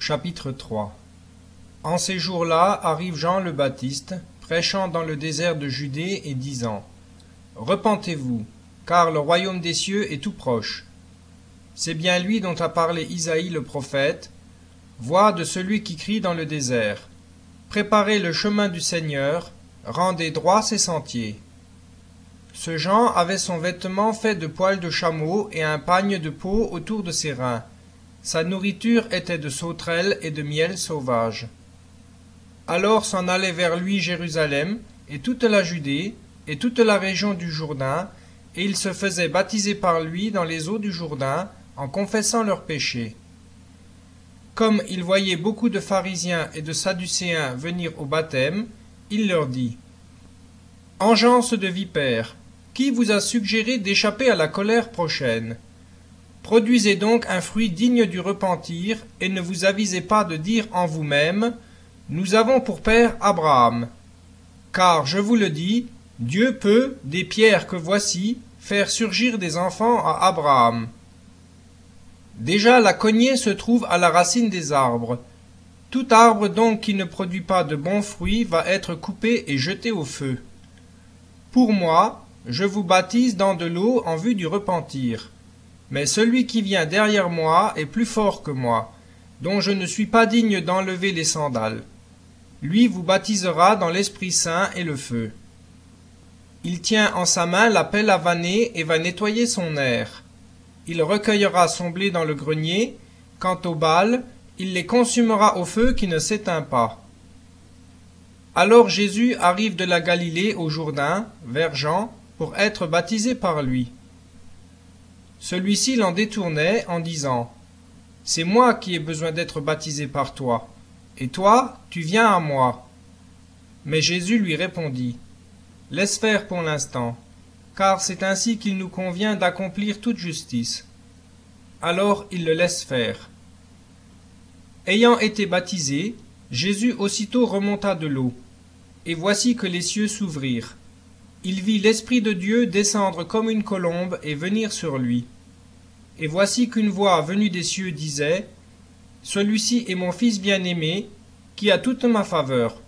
Chapitre 3. En ces jours-là arrive Jean le Baptiste, prêchant dans le désert de Judée et disant : Repentez-vous, car le royaume des cieux est tout proche. C'est bien lui dont a parlé Isaïe le prophète. Voix de celui qui crie dans le désert : Préparez le chemin du Seigneur, rendez droits ses sentiers. Ce Jean avait son vêtement fait de poils de chameau et un pagne de peau autour de ses reins. Sa nourriture était de sauterelles et de miel sauvage. Alors s'en allait vers lui Jérusalem et toute la Judée et toute la région du Jourdain, et ils se faisaient baptiser par lui dans les eaux du Jourdain, en confessant leurs péchés. Comme il voyait beaucoup de pharisiens et de sadducéens venir au baptême, il leur dit : Engeance de vipères, qui vous a suggéré d'échapper à la colère prochaine ? Produisez donc un fruit digne du repentir, et ne vous avisez pas de dire en vous-même : Nous avons pour père Abraham. Car, je vous le dis, Dieu peut, des pierres que voici, faire surgir des enfants à Abraham. Déjà la cognée se trouve à la racine des arbres. Tout arbre donc qui ne produit pas de bons fruits va être coupé et jeté au feu. Pour moi, je vous baptise dans de l'eau en vue du repentir. Mais celui qui vient derrière moi est plus fort que moi, dont je ne suis pas digne d'enlever les sandales. Lui vous baptisera dans l'Esprit Saint et le feu. Il tient en sa main la pelle à vanner et va nettoyer son aire. Il recueillera son blé dans le grenier. Quant aux balles, il les consumera au feu qui ne s'éteint pas. Alors Jésus arrive de la Galilée au Jourdain, vers Jean, pour être baptisé par lui. Celui-ci l'en détournait en disant : C'est moi qui ai besoin d'être baptisé par toi, et toi, tu viens à moi. Mais Jésus lui répondit : Laisse faire pour l'instant, car c'est ainsi qu'il nous convient d'accomplir toute justice. Alors il le laisse faire. Ayant été baptisé, Jésus aussitôt remonta de l'eau, et voici que les cieux s'ouvrirent. Il vit l'Esprit de Dieu descendre comme une colombe et venir sur lui. Et voici qu'une voix venue des cieux disait : Celui-ci est mon Fils bien-aimé, qui a toute ma faveur.